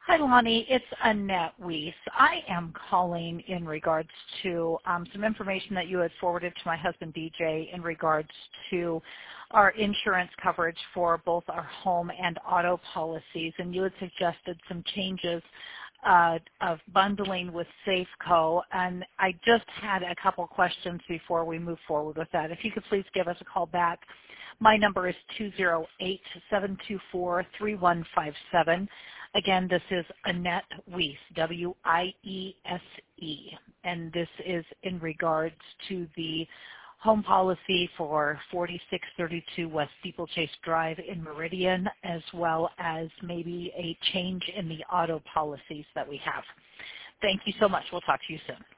Hi, Lonnie. It's Annette Weiss. I am calling in regards to some information that you had forwarded to my husband, DJ, in regards to our insurance coverage for both our home and auto policies, and you had suggested some changes of bundling with Safeco, and I just had a couple questions before we move forward with that. If you could please give us a call back. My number is 208-724-3157. Again, this is Annette Weiss, W-I-E-S-E, and this is in regards to the home policy for 4632 West Steeplechase Drive in Meridian, as well as maybe a change in the auto policies that we have. Thank you so much. We'll talk to you soon.